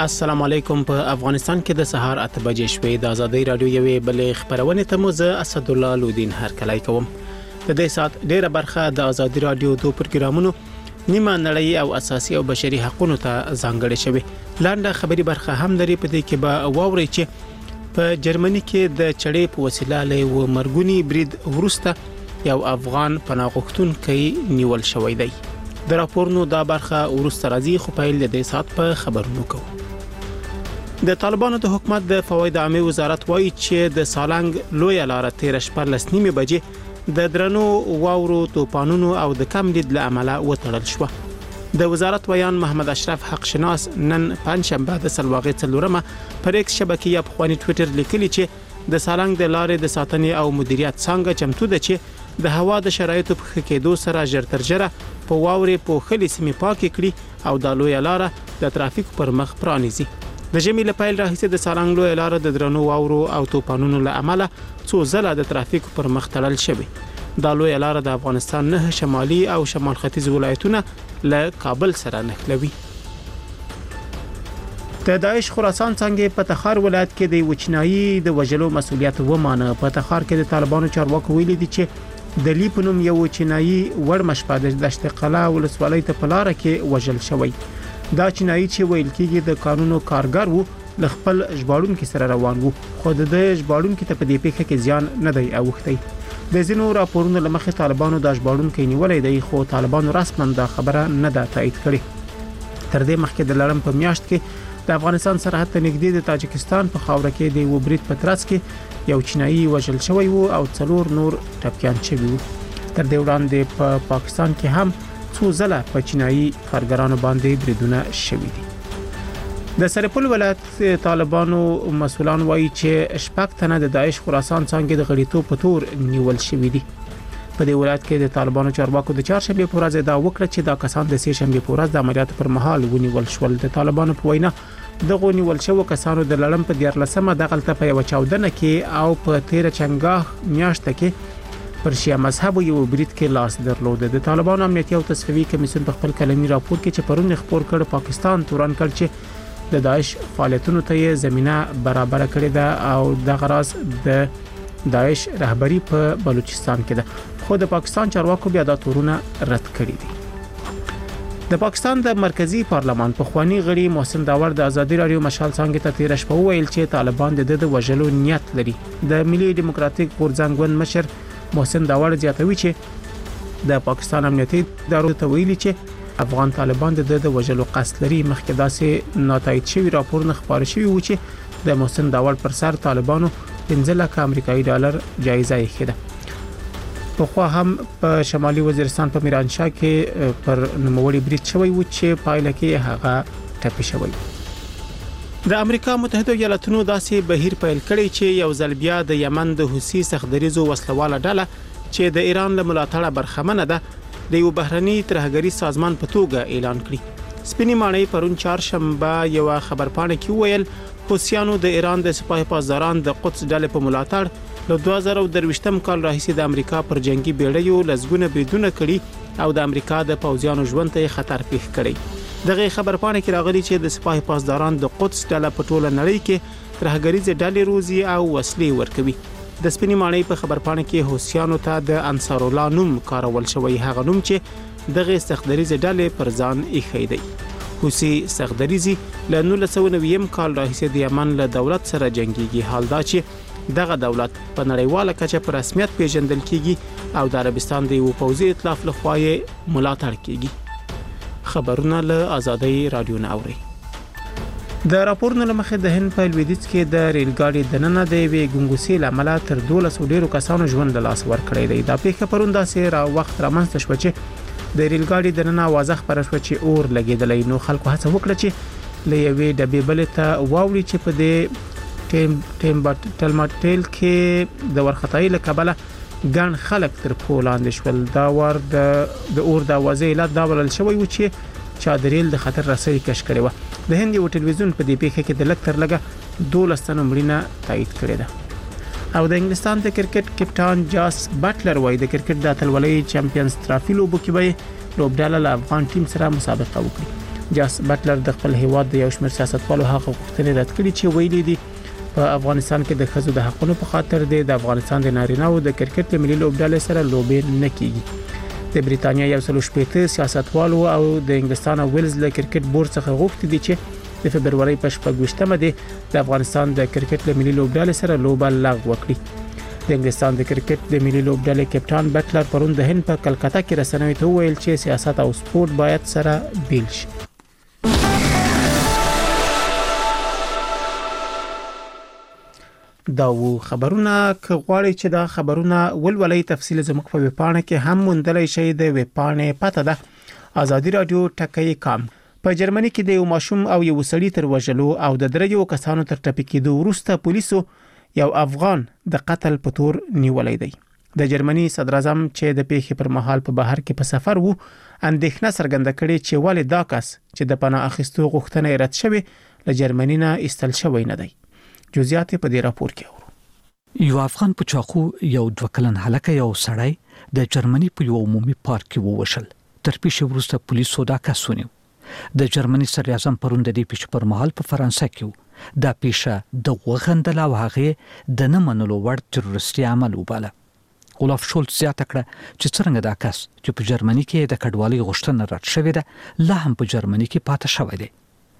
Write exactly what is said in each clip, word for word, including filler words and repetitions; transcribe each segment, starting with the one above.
السلام علیکم. په افغانستان کې د سهار اته بجې شوې د ازادي رادیو یوې بلې خبرونه ته مو زه اسد الله لودین هرکلی کوم. د دې سات ډیره برخه د ازادي رادیو دوه پروګرامونو نیمه نړۍ او اساسي او بشري حقوقو ته ځانګړې شوی. لاندې خبري برخه هم لري په دې کې به واوري چې په جرمني کې د چړې په وسیله له و مرګونی برید ورسته یو افغان پناهغښتونکو نیول شوی دی. د راپورونو دا برخه ورسته راځي خو په دې سات په خبرونو کوو. د طالبانو د حکومت د فواید عامه وزارت وایي چې د سالنګ لوی لار تیر شپه لسنیمه بجې د درنو واورو توپانونو او د کم لید له امله وټړل شو. د وزارت ویان محمد اشرف حق شناس نن پنځشنبه د سلواغې څلورمه پر ایکس شبکې په خواني ټوئیټر لیکلی چې د سالنګ د لارې د ساتنې او مدیریت څنګه چمتو ده چې د هوا د شرایطو په کېدو سره ژر تر ژره په واورې په خلي سیمې پاکې کړي او د لوی لار د ترافیک پر مخ پرانیزي. د ژمي له پیل راهیسې د سالنګ لوی لار د درنو واورو او توپانونو له امله څو ځله د ترافیک پر مخ تړل شوی. د لوی لار د افغانستان نه شمالي او شمال ختیځ ولایتونه له کابل سره نښلوي. د داعش خراسان څنګه په تخار ولایت کې د وچنایي د وجلو مسولیت ومانه. په تخار کې د طالبانو چارواکو ویلي دي چې د لیپنوم یو چینایي وړ مشپا د دشت قلعه ولسوالۍ ته په لار کې وژل شوی. دا چینایي چې ویل کېږي د قانونو کارګر وو ل خپل ژباړونکو سره روان وو خو د ژباړونکو ته په دې پیښه کې زیان نه دی اوښتی. د زینو راپورونو لمخې طالبانو د ژباړونکو نیولې دی خو طالبانو رسماً دا خبره نه ده تایید کړې. تر دې مخکې د لړم په میاشت کې د افغانستان سرحد ته نږدې د تاجکستان په خاوره کې د وبریت پترس کې یو چینایي وژل شوی وو او څلور نور ټپيان شوي وو. تر دې وړاندې په پا پاکستان کې هم څو ځله په چینایي کارګرانو باندې بریدونه شوي دي. د سرپل ولایت طالبانو مسولان وایي چې شپږ تنه د داعش خراسان څنګه د غړیتوب په تور نیول شوي دي. په دې ولایت کې د طالبانو چارواکو د چهارشنبه په ورځ دا وکړه چې دا کسان د سه شنبه په ورځ د عملیات پر مهال ونیول شول. د طالبانو په وینا د غونیول شو کسانو د لړم په دیارلسمه د غلطه په یو چاودنه کې او په تیر چنګاه میاشت کې پر شیعه مذهب یو برید کې لاس درلود. د طالبانو امنیتي او تصفیوي کمیسیون په خپل کلمي راپور کې چې پرون خبر کړ پاکستان توران کړ چې د داعش فعالیتونو ته زمينه برابر کړې ده او د غراض د داعش رهبری په بلوچستان کې ده خو د پاکستان چارواکو بیا دا تورونه رد کړی دي. د پاکستان د مرکزی پارلمان په خواني غړي محسن داور د ازادي رادیو مشال څنګه ته تیر شپه ویل چې طالبان د د وژلو نیت لري. د ملي ډیموکراتیک غورځنګ مشر محسن داور زیاتوي چې د پاکستان امنیتي ادارو ته ویلي چې افغان طالبان د د وژلو قصد لري. مخکې داسې ناتایید شوی راپور نه خبر شوی و چې د محسن داور پر سر طالبانو پنځه لک امریکایي ډالر جایزه یې کړه. په خو هم په شمالي وزیرستان په میرانشاه کې پر نوموړي برید شوی و چې پایله کې هغه ټپي شوی. د امریکا متحده ایالاتونو داسې بهیر پیل کړی چې یو ځل بیا د یمن د حوثي سختدریزو وسلواله ډله چې د ایران له ملاتړه برخمنه ده د یو بهرني ترهګری سازمان په توګه اعلان کړی. سپینې ماڼۍ پرون چهارشنبه یو خبرپاڼه کې ویل حوثیانو د ایران د سپاه پاسداران د قدس ډلې په ملاتړ له دوه زره درویشتم کال راهیسې د امریکا پر جنگي بیړیو لزګونه بریدونه کړي او د امریکا د پوځیانو ژوند ته خطر پیښ کړي. دغه خبرپاڼه کې راغلي چې د سپاه پاسداران د قدس ډله په ټوله نړۍ کې ترهګریزه ډلې روزي او وسلې ورکوي. د سپینې ماڼۍ په خبرپاڼه کې حوثیانو ته د انصار الله نوم کارول شوی، هغه نوم چې دغه سختدریزه ډلې پر ځان ایښی دی. حوثي سختدریزي له نولس سوه نوي کال راهیسې د یمن له دولت سره جنگيږي. حال دا چې دغه دولت په نړیواله کچه په رسمیت پیژندل کیږي او د عربستان د یو پوځي ائتلاف لخوا یې ملاتړ کیږي. خبرونه له ازادي رادیو نه اوري. د راپورونو لمخې د هند په لویدیځ کې د ریلګاډي دننه د وی ګنګوسې لامل تر دولس ډیرو کسانو ژوند له لاس ورکړی دی. دا پیښه پرون داسې را وخت رامنځته شو چې د ریلګاډي دننه واضح پر شو چې اور لګیدلی. نو خلکو هڅه وکړه چې له یوې ډبې بلې ته واوړي چې په دې ټیم ټیم بټ ټلماټیل کې د ورختای له کبله ګڼ خلک تر پولاند شول. دا ور د د اور د اوازې علت دا ولل شوی و چې چادریل د خطر رسۍ کش کړي و. د هند یو ټلویزیون په دې پیښه کې د لکتر لګه دولس تنو مړینه تایید کړې ده. او د انګلستان د کرکټ کپټان جاس بټلر وایي د کرکټ د اتلولۍ چمپیونز ټرافي لوبو کې به لوبډاله له افغان ټیم سره مسابقه وکړي. جاس بټلر د خپل هیواد د یو شمېر سیاستوالو حق غوښتنې رد کړې چې ویلي دي په افغانستان کې د ښځو د حقوقو په خاطر د افغانستان د نارینه او د کرکټ ملي لوبډلې سره لوبې نه کیږي. د بریتانیا یو سل شپږ سیاستوالو او د انګلستان او ویلز له کرکټ بورډ څخه غوښتي دي چې د فبرवरी په شپږمه د افغانستان د کرکټ ملي لوبډلې سره لوبه لغوه کړي. د انګلستان د کرکټ د ملي لوبډلې کپټان بټلر پرون د هند په کلکتا کې رسنیو ته وویل چې سیاست او سپورت باید سره بیل شي. دا و خبرونه ک غواړي چې دا خبرونه ولولې تفصیل زموږ په ویبپاڼه کې هم موندلای شئ. د ویبپاڼې پته ده آزادي رادیو ټکی کام. په جرمني کې د یو ماشوم او یو سړي تر وژلو او د دریو کسانو تر ټپي کېدو وروسته پولیسو یو افغان د قتل په تور نیولې دی. د جرمني صدر اعظم چې د پیښې پر مهال په بهر کې په سفر وو اندېښنه څرګنده کړې چې ولې دا کس چې د پناه اخیستو غوښتنه رد شوې له جرمني نه ایستل شوی نه دی. جزئیات په دې راپور کې اورو. یو افغان په چاقو یو دوه کلن هلکه یو سړی د جرمني په یو عمومي پارک کې ووشل. تر پیښې وروسته پولیسو دا کس ونیو. د جرمني صدر اعظم پرون د دې پیښې پر مهال په فرانسه کې دا پیښه د وغندل او هغه د نه منلو وړ تروریستي عمل وباله. اولاف شولټ زیاته کړه چې څنګه دا کس چې په جرمني کې د کډوالۍ غوښتنه رد شوې ده لا هم په جرمني کې پاتې شوی دی.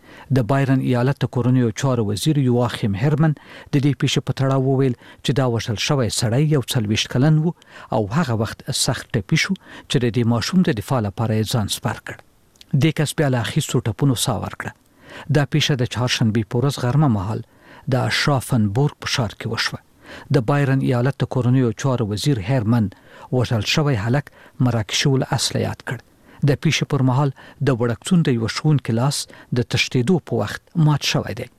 د بایرن ایالت د کورونیو چارو وزیر یواخیم هرمن د دې پیښې په تړاو وویل چې دا وشل شوی سړی یو څلويښت کلن وو او هغه وخت سخت ټپي شو چې د دې ماشوم د دفاع لپاره ځان سپار کړ. د کس بیا له اخیستو ټپونو سا ورکړه. دا پیښه د چهارشنبه په ورځ غرمه مهال د اشرافنبورګ په ښار کې وشوه. د بایرن ایالت د کورونیو چارو وزیر هرمن وژل شوی هلک مراکشي ول اصل یاد کړ. د پیښې پر مهال د وړکتون د یو ښوونکي لاس د تشدیدو په وخت مات شوی دی.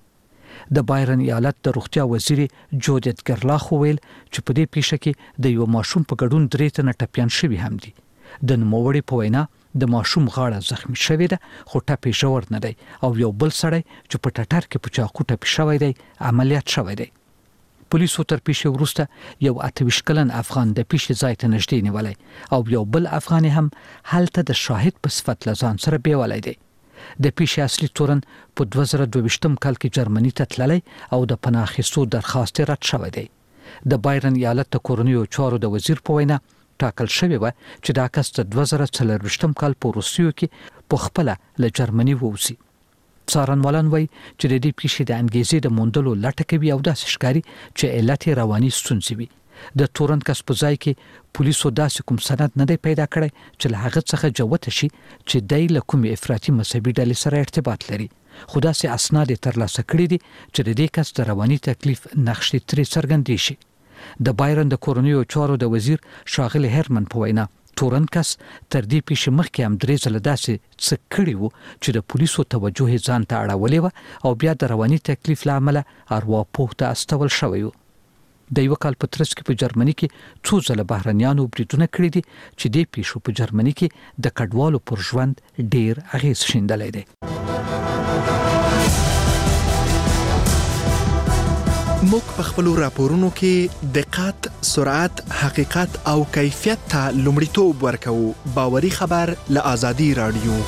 د بایرن ایالت د روغتیا وزیر جودت ګرلاخ ویل چې په دې پیښه کې د یو ماشوم په ګډون درې تنه ټپيان شوي هم دي. د نوموړي په وینا د ماشوم غاړه زخمی شوې ده خو ټپي ژور نه دی او یو بل سړی چې په ټټر کې په چاقو ټپي شوی دی عملیات شوی دی. پولیسو تر پیښې وروسته یو اتهویشت کلن افغان د پیښې ځای ته نږدې نیولای او یو بل افغان هم هلته د شاهد په صفت لزان سره بیولای دی. د پیښې اصلي تورن په دوه زره دوه ویشتم کال کې جرمني ته تللی او د پناه اخیستو درخواست رد شوی دی. د بایرن ایالت د کورونیو چارو د وزیر په وینا ټاکل شوی و چې دا کس د دوه زره څلرویشتم کال په روسیو کې په خپل له جرمني ووسی. څارنوالان وایي چې د دې پیښې د انګیزې د موندلو لټه کوي او داسې ښکاري چې علت رواني ستونزې وي. د تورن کس په ځای کې پولیسو داسې کوم سند نه دی پیدا کړی چې له هغه څخه جوته شي چې دای له کوم افراطي مذهبي ډلې سره ارتباط لري. خو داسې اسناد ترلاسه کړي دي چې د دې کس د رواني تکلیف نقشې ترې څرګندې شي. د بایرن د کورونیو چارو د وزیر شاغلی هرمن په وینا تورن کس تر دې پیښې مخکې هم درې ځله داسې څه کړي وو چې د پولیسو توجه ځان ته اړولې و او بیا د رواني تکلیف له امله ارواپوه ته استول شوی و. د یو کال په ترڅ کې په جرمني کې څو ځله بهرنیانو بریدونه کړي دي چې د پیښو په جرمني کې د کډوالو پر ژوند ډیر اغیز شیندلی دی. موږ په خپل راپورونو کې دقت، سرعت، حقیقت او کیفیت ته لومړیتوب ورکوو. باوري خبر له آزادي رادیو.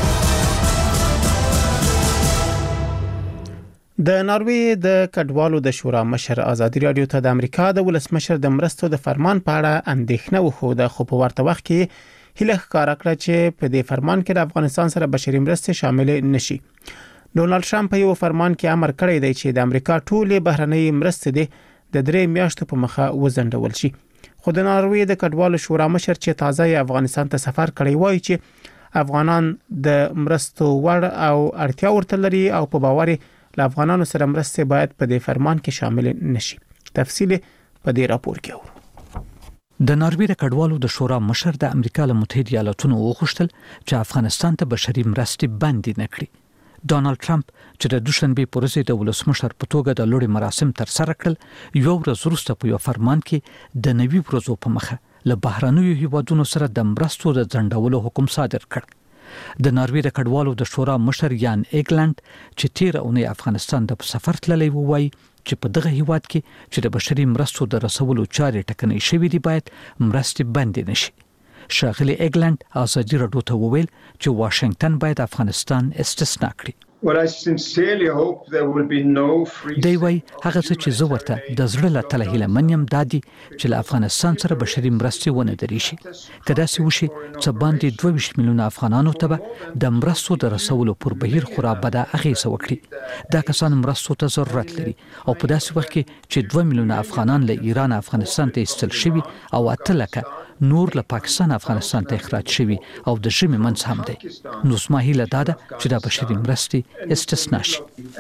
د ناروې د کډوالو د شورا مشر آزادي رادیو ته د امریکا د ولسمشر د مرستو د فرمان په اړه اندېښنه وښوده خو په ورته وخت کې هیله ښکاره کړه چې په دې فرمان کې د افغانستان سره بشري مرستې شامل نشي. ډونالد ټرمپ په یو فرمان کې امر کړی دی چې د امریکا ټولې بهرنۍ مرستې د درې میاشتو په مخه وزندول شي. خو د ناروې د کډوالو شورا مشر چې تازه افغانستان ته سفر کړی وایي چې افغانان د مرستو وړ او اړتیا ورته لري او په باور له افغانانو سره مرستې باید په دې فرمان کې شامل نشي. تفصیل په دې راپور کې اورو. د ناروې د کډوالو د شورا مشر د امریکا له متحده ایالاتونو وغوښتل چې افغانستان ته بشري مرستې بندي نه کړي. ډونالد ټرمپ چې د دوشنبه په ورځ د ولسمشر په توګه د لوړ مراسم تر سره کړل یو ورځ وروسته په یو فرمان کې د نوي ورځو په مخه له بهرنیو هیوادونو سره د مرستو د ځنډولو حکم صادر کړ. د ناروې د کډوالو د شورا مشر یان ایګلند چې تیر اونۍ افغانستان ته په سفر تللی وایي چې په دغه هیواد کې چې د بشري مرستو د رسولو چارې ټکنۍ شوې دي باید مرستې بندې نشي. شاغلي اګلند ازادي راډیو ته وویل چې واشنگټن باید افغانستان استثناء کړي. Well, I sincerely hope there will be no free. دی وای هغه څه چې زه ورته د زړه له تله هیله منیم دادي چې له افغانستان سره بشري مرستې ونه درې شي. که داسې وشي څه باندې دوه ویشت میلیونه افغانانو ته به د مرستو د رسولو پر بهیر خورا بده اغېزه وکړي. دا کسان مرستو ته ضرورت لري او په داسې وخت کې چې دوه میلیونه افغانان له ایران افغانستان ته ایستل شوي او اته لکه نور له پاکستان افغانستان ته اخراج شوي او د ژمي منځ هم دی. نو زما هیله دا ده چې دا بشري مرستې استثناء شي.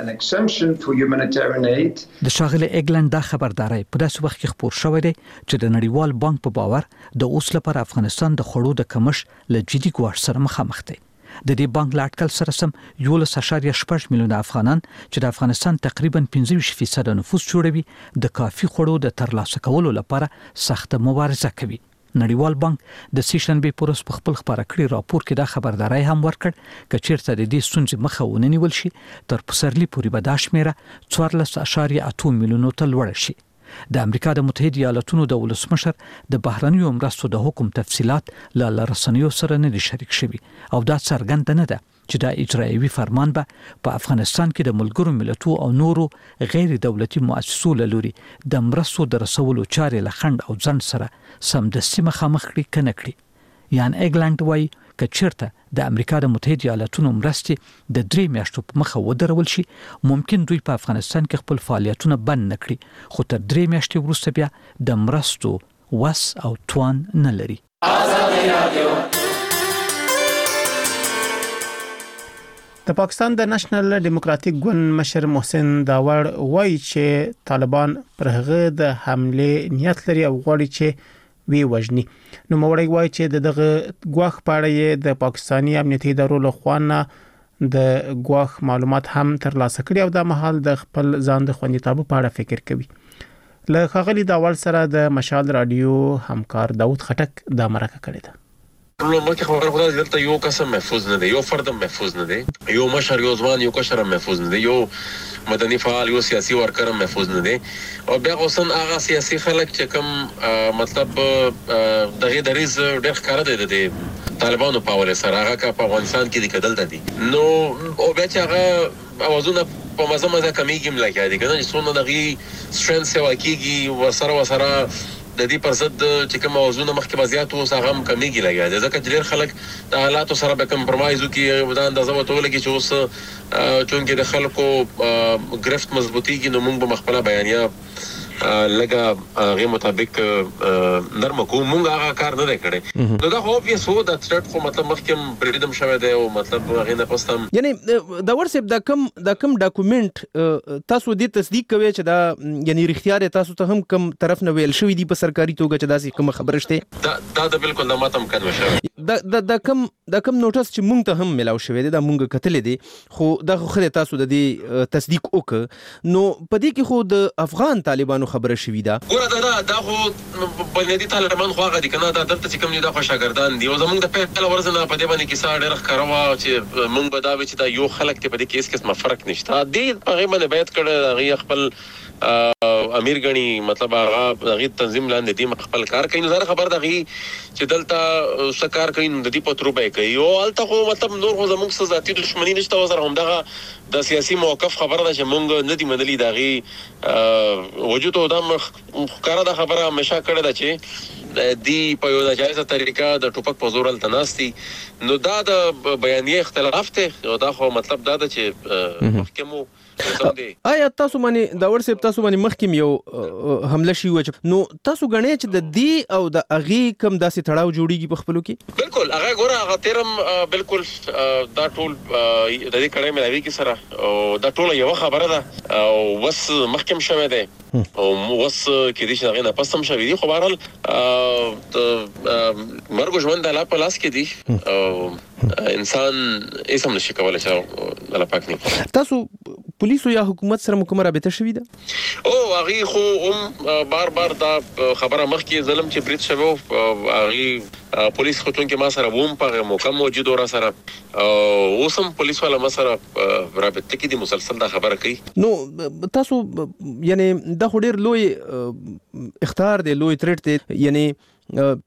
د ښاغلي اګلند دا خبرداری په داسې وخت کې خپور شوی دی چې د نړیوال بانک په باور د اوس لپاره افغانستان د خوړو د کمښت له جدي ګواښ سره مخامخ دی. د دې بانک له اټکل سره سم یولس اعشاریه شپږ میلیونه افغانان چې د افغانستان تقریبا پنځه ویشت فیصد نفوس جوړوي د کافي خوړو د ترلاسه کولو لپاره سخته مبارزه کوي. نړیوال بانک د سیشنبې پورس په خپل خبره کړی راپور کې دا خبرداري هم ورکړ چې چیرته د دې ستونزې مخه ونه نیول شي تر پسرلي پورې به دا شمیره څوارلس اعشاریه اته میلیونو ته لوړه شي. د امریکا د متحده ایالاتونو د ولسمشر د بهرنیو مرستو د حکم تفصيلات له رسنیو سره نه دي شریک شوي او دا څرګند نه ده چې دا اجرایوي فرمان به په افغانستان کې د ملګرو ملتونو او نورو غیر دولتي مؤسسو له لوري د مرستو د رسولو چارې له خنډ او ځنډ سره سمدستي مخامخ کړي کنه کړي. یان اګلند وای که چیرته د امریکا د متحده ایالاتونو مرستې د درې میاشتو په مخه ودرول شي ممکن دوی په افغانستان کې خپل فعالیتونه بند نکړي خو تر درې میاشتې وروسته بیا د مرستو وس او توان نه لري. د پاکستان د نېشنل ډیموکراتیک ګوند مشر محسن داور وایي چې طالبان پر هغه د حمله نیت لري او غواړي چې وی وجني. نو موړی وایي چې دغه غواخ پاړې د پاکستاني امنیتي ادارو له خوا نه د غواخ معلومات هم ترلاسه کړي او د محل د خپل ځان د خوندیتابه په اړه فکر کوي. له خغلی داول سره د مشال رادیو همکار داوود خټک د مرکه کړی ده. نو مکه خبره خدای دلته یو قسم محفوظ نه دی، یو فرد محفوظ نه دی، یو مشر یو ځوان یو کشر محفوظ نه دی، یو مدني فعال یو سیاسي ورکر محفوظ نه دی او بیا اوسن هغه سیاسي خلک چې کوم مطلب دغه دریز ډېر ښکار دی د طالبانو په وله سره هغه کا په افغانستان کې د کدل دی نو او بیا چې هغه اوازونه په مزه مزه کمیږي ملګری دي کنه چې څونه دغه سترنث واکیږي وسره وسره د دې پر ضد چې کوم موضوعونه مخکې بازیات اوس هغه هم کمیږي لګیا ځکه چې ډېر خلک د حالاتو سره به کمپرمایز وکړي دا اندازه وته ولګي چې اوس چونکې د خلکو گرفت مضبوطیږي نو موږ به مخبله بیانیه لګه غي مطابق نرم کو موږ هغه کار نه کړی نو دا خو اوبویس وو د ثرت خو مطلب مخکې بریډم شوه دی او مطلب هغه نه پستم یعنی دا ورسې د کم د کم ډاکومېنټ تاسو دې تصدیق کوي چې دا یعنی اختیار تاسو ته هم کم طرف نه ویل شوی دی په سرکاري توګه چې داسې کوم خبره شته دا دا د بالکل د ماتم کړو شوی دا د کم د کم نوټس چې مونږ ته هم ملاو شوی دی دا مونږ کتلې دي خو دا خو تاسو د دې تصدیق وک نو په دې کې خو د افغان طالبانو خبره شوې ده ګوره دا دا خو بنیادی طالبان خو هغه دي کنه دا دلته چې کوم دي دا خو شاګردان دي او زمونږ د پیغله ورزنه په دې باندې کې ساړه ډېر ښکاروا چې مونږ به دا وی چې دا یو خلک ته په دې کې هیڅ قسمه فرق نشته دي هغه باندې بیت کړه هغه خپل امیر غنی مطلب هغه هغه تنظیم لاندې دي خپل کار کوي نو زره خبر ده چې دلته سکار کوي د دې پتروبه کوي او الته خو مطلب نور خو زموږ سره ذاتي دښمنی نشته وزره هم دغه د سیاسي موقف خبره ده چې مونږ نه دی منلي دغه وجود او د مخکره د خبره همیشه کړه ده چې دی په یو ناجایزه طریقه د ټوپک په زور التناستي نو دا د بیانیه اختلاف ته او دا خو مطلب دا ده چې محکمو آیا تاسو باندې دا ورسې تاسو باندې مخکې یو حمله شي و نو تاسو غنئ چې د دې او د اغي کم داسې تړاو جوړیږي په خپلو کې بالکل هغه ګوره هغه تیرم بالکل دا ټول د دې کړه مې کی سره او دا ټول یو خبره ده او وس محکم شوه ده او وس کې دي چې هغه نه پسم شوی دي خو بهرحال مرګ ژوند د لا په لاس کې دي او انسان هیڅ هم نشي کولای چې الله پاک نه تاسو پولیسو یا حکومت سره کومه رابطه شوې ده او هغه خو هم بار بار دا خبره مخکې ظلم چې برید شوه هغه پولیس خو څنګه ما سره ووم په موقع موجود ور سره او سم پولیس والا ما سره رابطه کې دي مسلسل دا خبره کوي نو تاسو یعنی دا ډېر لوی اختیار دی لوی ترټ دی یعنی